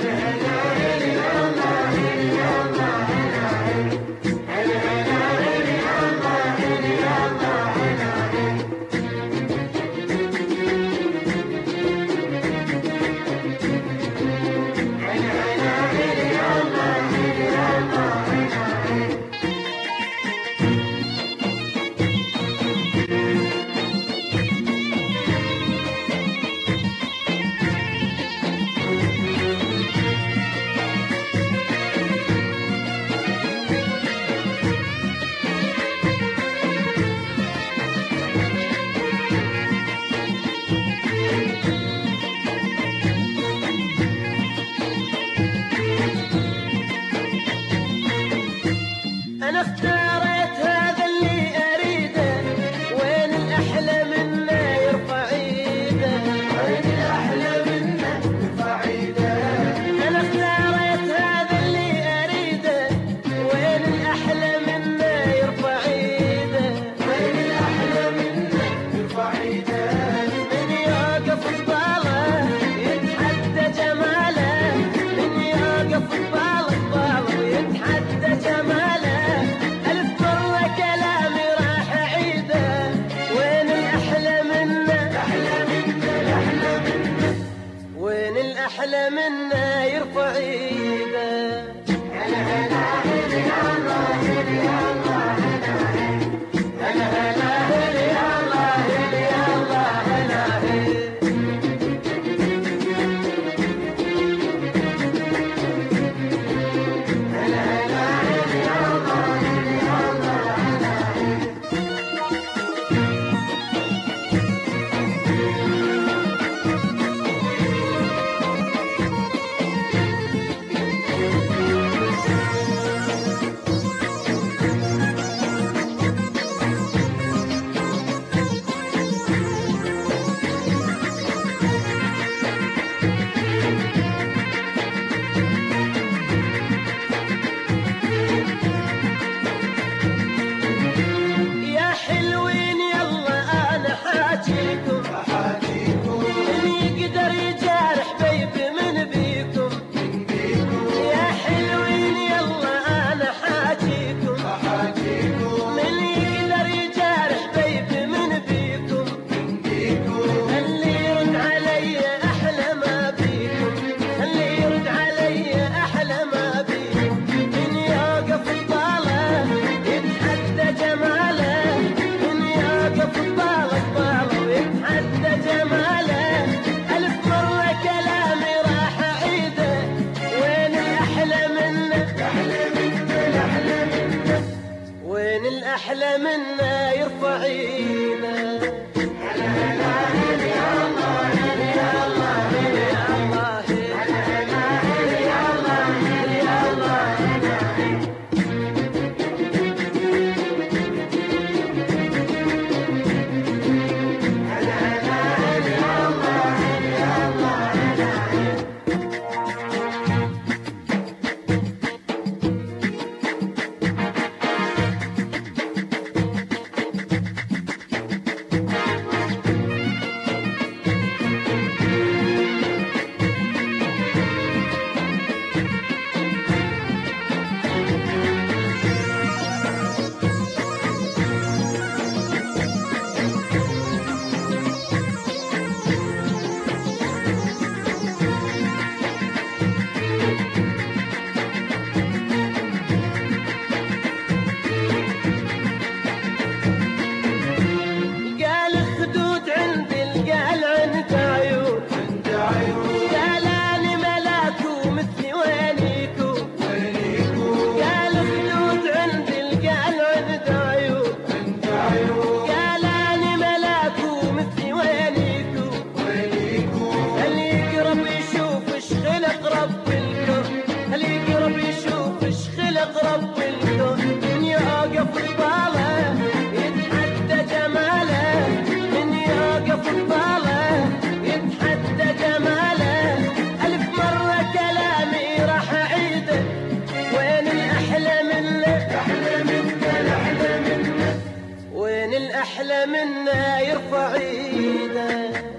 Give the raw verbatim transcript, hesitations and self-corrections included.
أنا اختاريت هذا اللي أريده، وين الأحلى منه يرفع إيده، وين الأحلى منه يرفع إيده. أنا اختاريت هذا اللي أريده، وين الأحلى منه يرفع إيده، وين الأحلى منه يرفع إيده. من يوقف قباله يتحدى جماله، من يوقف قباله قباله ويتحدى جماله، ألف مرة كلامي راح أعيده، وين الأحلى منه الأحلى منه الأحلى منه وين الأحلى منه يرفع إيده. هلا هلا هلا يا الله هلا يا الله هلا هلا هلا يا الله هلا يا الله هلا هلا هلا هلا يا الله هلا يا الله هلا يا حلوين يلا أنا حاجيكم، أحاجيكم من يقدر يجارح بيبي من بيكم، بيكم يا حلوين يلا أنا حاجيكم، أحاجيكم من يقدر يجارح بيبي من بيكم، بيكم اللي يرد علي أحلى ما بيكم، اللي يرد علي أحلى ما بيكم، من يوقف قباله يتحدى جماله، من يوقف قباله قباله ويتحدى جماله، ألف مرة كلامي راح أعيده، وين الأحلى منه الأحلى منه الأحلى منه وين الأحلى منه يرفع إيده. هلا هلا هلا يا الله هلا يا الله هلا يا الله هلا هلا هلا يا الله هلا يا الله هلا هلا هلا هلا يا الله هلا يا الله هلا قال خدود عندي القال عند عيون، عند عيون قال أنا ملاك ومثلي وينيكو، وينيكم قال خدود عندي القال عند عيون، عند عيون قال أنا ملاك ومثلي وينيكو، وينيكم اللي يقرب يشوف ايش خلق رب الكون، اللي يقرب يشوف ايش خلق رب الكون، من يوقف قباله يتحدى جماله، من يوقف قباله يتحدى جماله، ألف مرة كلامي راح أعيده، وين الأحلى منه الأحلى منه الأحلى منه وين الأحلى منه يرفع إيده.